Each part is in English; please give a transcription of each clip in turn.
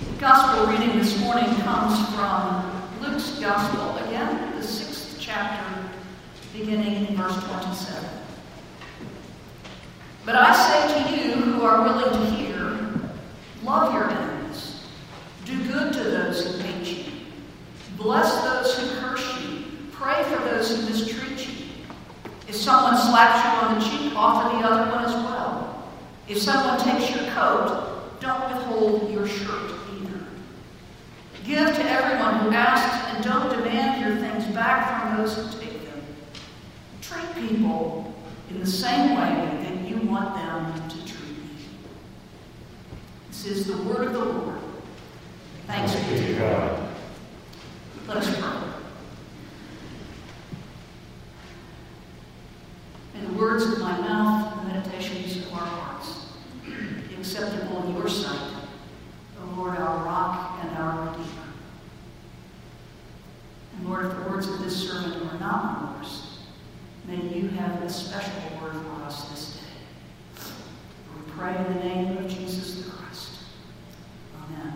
The gospel reading this morning comes from Luke's gospel, again, the 6th chapter, beginning in verse 27. But I say to you who are willing to hear, love your enemies, do good to those who hate you, bless those who curse you, pray for those who mistreat you. If someone slaps you on the cheek, offer the other one as well. If someone takes your coat, don't withhold your shirt either. Give to everyone who asks, and don't demand your things back from those who take them. Treat people in the same way that you want them to treat you. This is the word of the Lord. Thanks be to God. Let us pray. May the words of my mouth and the meditations of our hearts be acceptable in your sight, O Lord, our rock and our Redeemer. And Lord, if the words of this sermon are not yours, may you have a special word for us this day. We pray in the name of Jesus the Christ. Amen.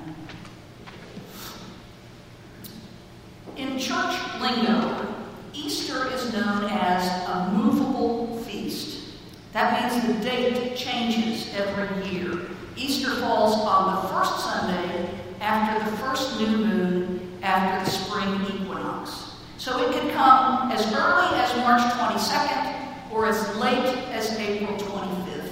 In church lingo, Easter is known as a movable feast. That means the date changes every year. Easter falls on the first Sunday after the first new moon after the spring equinox. So it could come as early as March 22nd or as late as April 25th.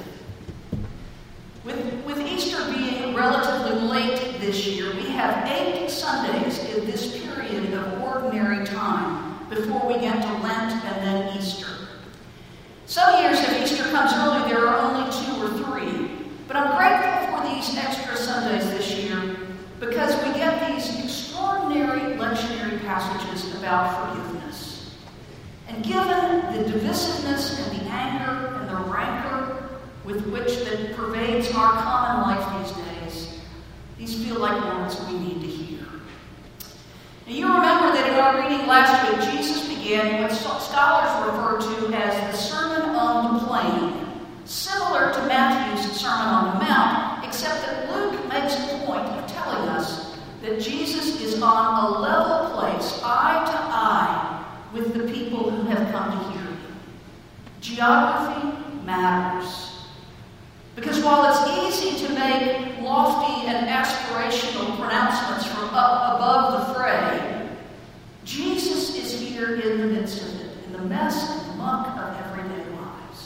With Easter being relatively late this year, we have 8 Sundays in this period of ordinary time before we get to Lent and then Easter. Some years if Easter comes early, there are only 2 or 3. But I'm grateful for these extra Sundays this year because we get these extraordinary lectionary passages about forgiveness. And given the divisiveness and the anger and the rancor with which that pervades our common life these days, these feel like words we need to hear. Now you remember that in our reading last week, Jesus began what scholars refer to as the Sermon on the Plain, similar to Matthew's Sermon on the Mount, except that Luke makes a point of telling us that Jesus is on a level place, eye to eye, with the people who have come to hear him. Geography matters. Because while it's easy to make lofty and aspirational pronouncements from up above the fray, Jesus is here in the midst of it, in the mess and muck of everyday lives.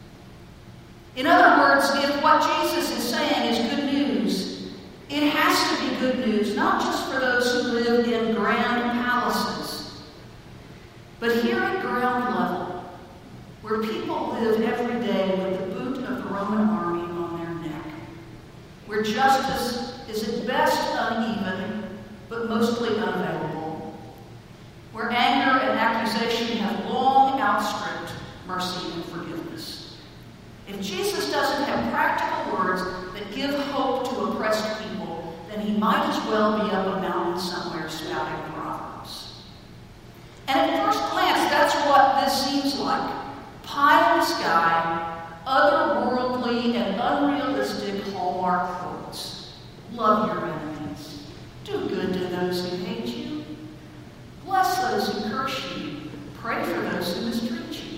In other words, if what Jesus is saying is good news, it has to be good news, not just for those who live in grand palaces, but here at ground level, where people live every day with the boot of the Roman army on their neck, where justice is at best uneven, but mostly unavailable, where anger and accusation have long outstripped mercy and forgiveness. If Jesus doesn't have practical words that give hope to oppressed people, then he might as well be up a mountain somewhere spouting proverbs. And at first glance, that's what this seems like. Pie in the sky, otherworldly and unrealistic Hallmark quotes. Love your enemies. Do good to those who hate you. Bless those who curse you. Pray for those who mistreat you.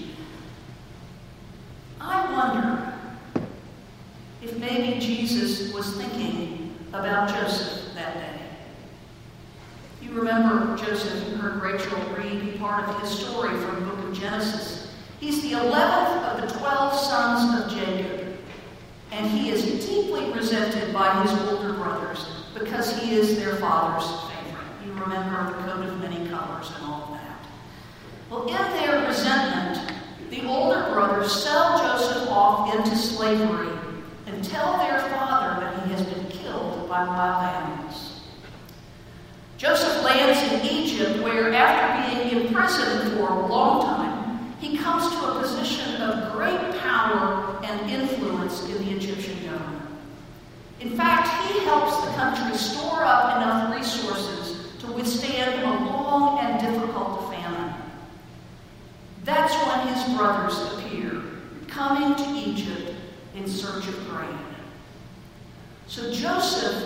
I wonder if maybe Jesus was thinking about Joseph that day. You remember Joseph, you heard Rachel read part of his story from the book of Genesis. He's the 11th of the 12 sons of Jacob, and he is deeply resented by his older brothers because he is their father's favorite. You remember the coat of many colors and all of that. Well, in their resentment, the older brothers sell Joseph off into slavery and tell their father that he has been killed by wild animals. Joseph lands in Egypt, where after being imprisoned for a long time, he comes to a position of great power and influence in the Egyptian government. In fact, he helps the country store up enough resources to withstand a long and difficult famine. That's when his brothers appear, coming to Egypt in search of grain. So Joseph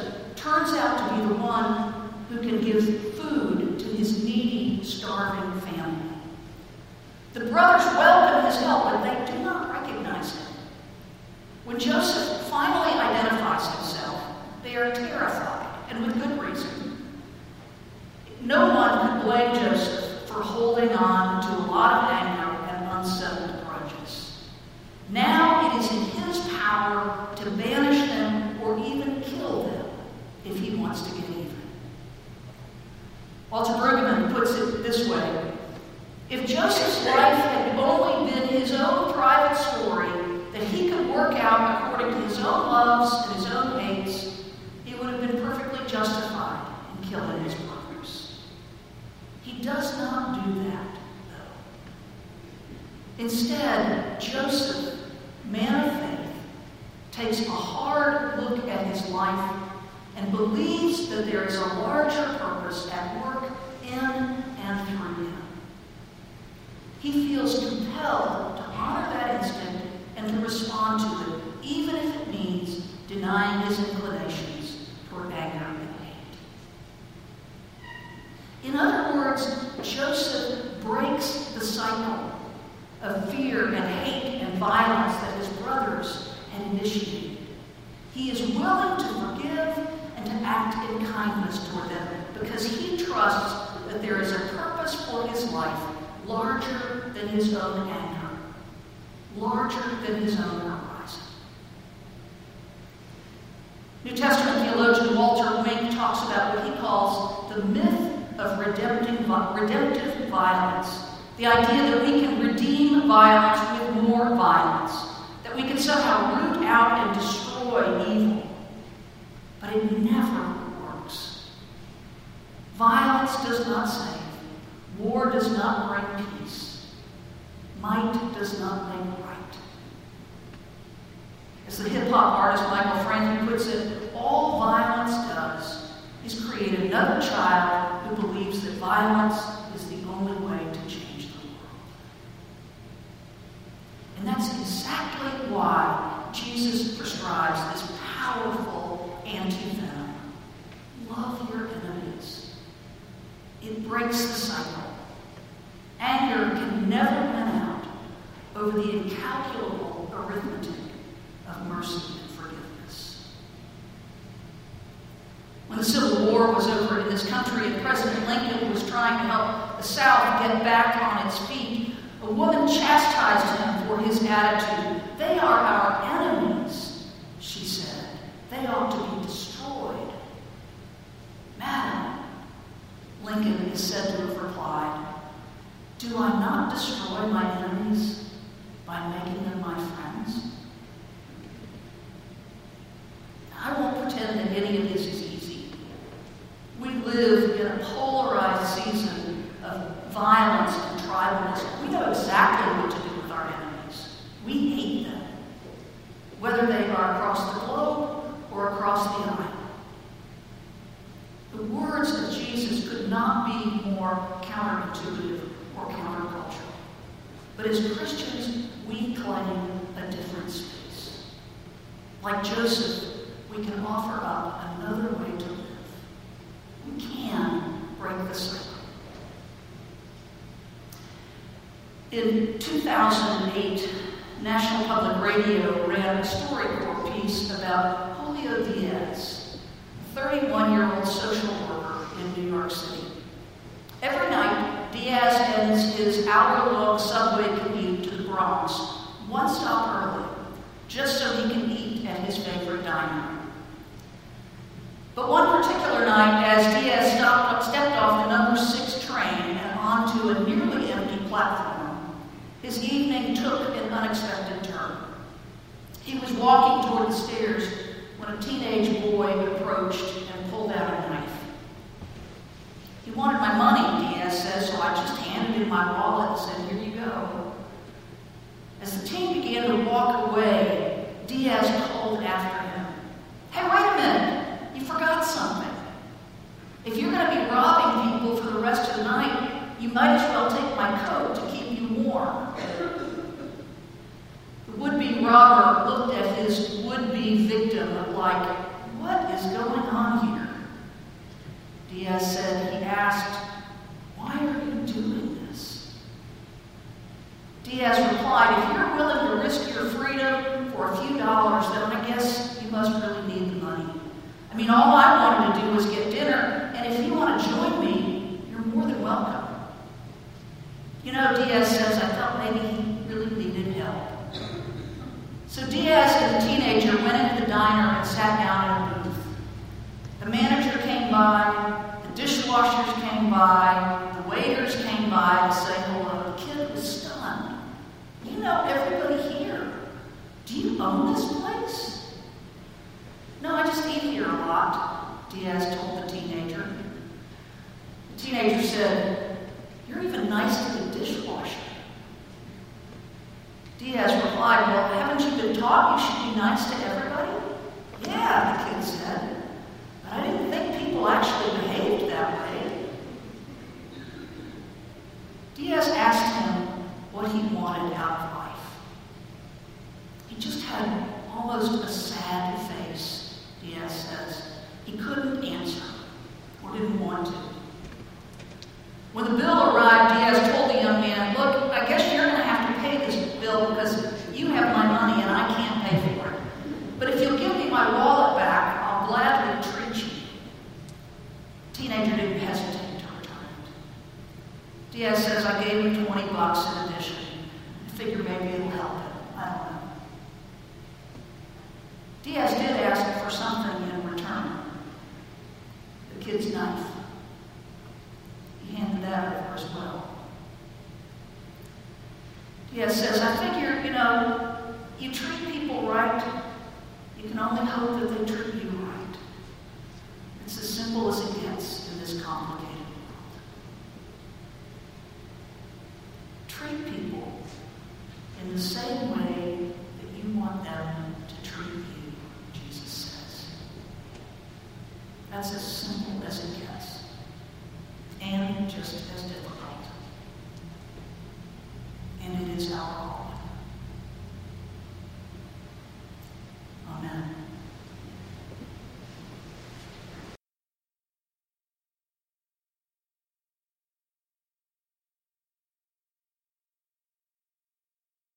turns out to be the one who can give food to his needy, starving family. The brothers welcome his help, but they do not recognize him. When Joseph finally identifies himself, they are terrified, and with good reason. No one could blame Joseph for holding on to a lot of anger and unsettled grudges. Now it is in his power to banish them or even kill them if he wants to get even. Walter Brueggemann puts it this way: if Joseph's life had only been his own private story that he could work out according to his own loves and his own hates, he would have been perfectly justified in killing his brothers. He does not do that, though. Instead, Joseph, man of faith, takes a hard look at his life and believes that there is a larger purpose at work in and through him. He feels compelled to honor that instinct and to respond to it, even if it means denying his inclinations toward anger and hate. In other words, Joseph breaks the cycle of fear and hate and violence that his brothers had initiated. He is willing to forgive and to act in kindness toward them because he trusts that there is a purpose for his life larger than his own anger, larger than his own horizon. New Testament theologian Walter Wink talks about what he calls the myth of redemptive violence, the idea that we can redeem violence with more violence, that we can somehow root out and destroy evil. But it never works. Violence does not save. War does not bring peace. Might does not make right. As the hip-hop artist Michael Franti puts it, all violence does is create another child who believes that violence is the only way to change the world. And that's exactly why Jesus prescribes this powerful anti-venom. Love your enemies. It breaks the cycle. Anger can never win out over the incalculable arithmetic of mercy and forgiveness. When the Civil War was over in this country and President Lincoln was trying to help the South get back on its feet, a woman chastised him for his attitude. They are our enemies, she said. They ought to be destroyed. Madam, Lincoln is said to have replied, do I not destroy my enemies by making them my friends? I won't pretend that any of this is easy. We live in a polarized season of violence and tribalism. We know exactly what to do with our enemies. We hate them, whether they are across the globe or across the aisle. The words of Jesus could not be more counterintuitive or countercultural. But as Christians, we claim a different space. Like Joseph, we can offer up another way to live. We can break the cycle. In 2008, National Public Radio ran a StoryCorps piece about Julio Diaz, a 31-year-old social worker in New York City. Every night, Diaz ends his hour-long subway commute to the Bronx one stop early, just so he can eat at his favorite diner. But one particular night, as Diaz stepped off the number 6 train and onto a nearly empty platform, his evening took an unexpected turn. He was walking toward the stairs when a teenage boy approached and pulled out a knife. He wanted my money, Diaz says, so I just handed him my wallet and said, here you go. As the teen began to walk away, Diaz called after him. Hey, wait a minute. You forgot something. If you're going to be robbing people for the rest of the night, you might as well take my coat to keep you warm. The would-be robber looked at his would-be victim like, what is going on here? Diaz said he asked, why are you doing this? Diaz replied, if you're willing to risk your freedom for a few dollars, then I guess you must really need the money. I mean, all I wanted to do was get dinner, and if you want to join me, you're more than welcome. You know, Diaz says, I felt maybe he really needed help. So Diaz, as a teenager, went into the diner and sat down in a booth. The manager came by, the dishwashers came by, the waiters came by to say hello. The kid was stunned. You know everybody here. Do you own this place? No, I just eat here a lot, Diaz told the teenager. The teenager said, you're even nice to the dishwasher. Diaz replied, well, haven't you been taught you should be nice to everybody? Yeah, the kid said, but I didn't think people actually behaved that way. Diaz asked him what he wanted out of life. He just had almost a sad face, Diaz says. He couldn't answer or didn't want to. When the bill arrived, Diaz told the young man, look, I guess you're going to have to pay this bill because you have my money and I can't pay for it. But if you'll give me my wallet back, I'll gladly treat you. The teenager didn't hesitate to return it. Diaz says, I gave him $20 in addition. I figure maybe it'll help him. I don't know. Diaz did ask for something in return. The kid's knife. He handed that over as well. Diaz says, I figure, you treat people right, you can only hope that they treat you right. It's as simple as it gets in this complicated world. Treat people in the same way that you want them to treat you, Jesus says. That's as simple as it gets. And just